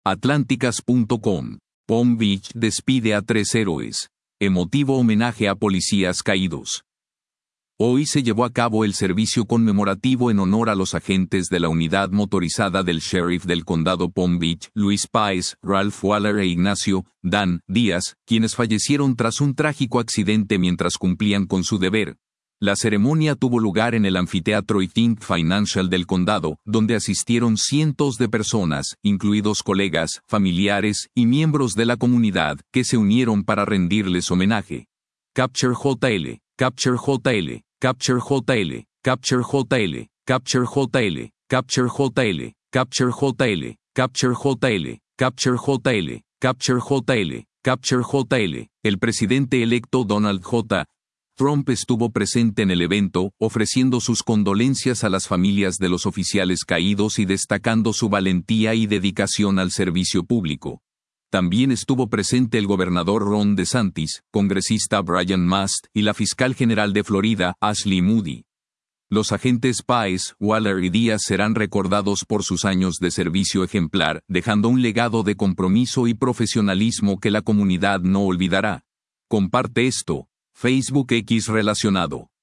Atlánticas.com. Palm Beach despide a 3 héroes. Emotivo homenaje a policías caídos. Hoy se llevó a cabo el servicio conmemorativo en honor a los agentes de la unidad motorizada del sheriff del condado Palm Beach, Luis Páez, Ralph Waller e Ignacio Dan Díaz, quienes fallecieron tras un trágico accidente mientras cumplían con su deber. La ceremonia tuvo lugar en el anfiteatro y Think Financial del condado, donde asistieron cientos de personas, incluidos colegas, familiares y miembros de la comunidad, que se unieron para rendirles homenaje. Capture JL, Capture JL, Capture JL, Capture JL, Capture JL, Capture JL, Capture JL, Capture JL, Capture JL, Capture JL, Capture JL. El presidente electo Donald J. Trump estuvo presente en el evento, ofreciendo sus condolencias a las familias de los oficiales caídos y destacando su valentía y dedicación al servicio público. También estuvo presente el gobernador Ron DeSantis, congresista Brian Mast y la fiscal general de Florida, Ashley Moody. Los agentes Páez, Waller y Díaz serán recordados por sus años de servicio ejemplar, dejando un legado de compromiso y profesionalismo que la comunidad no olvidará. Comparte esto. Facebook X relacionado.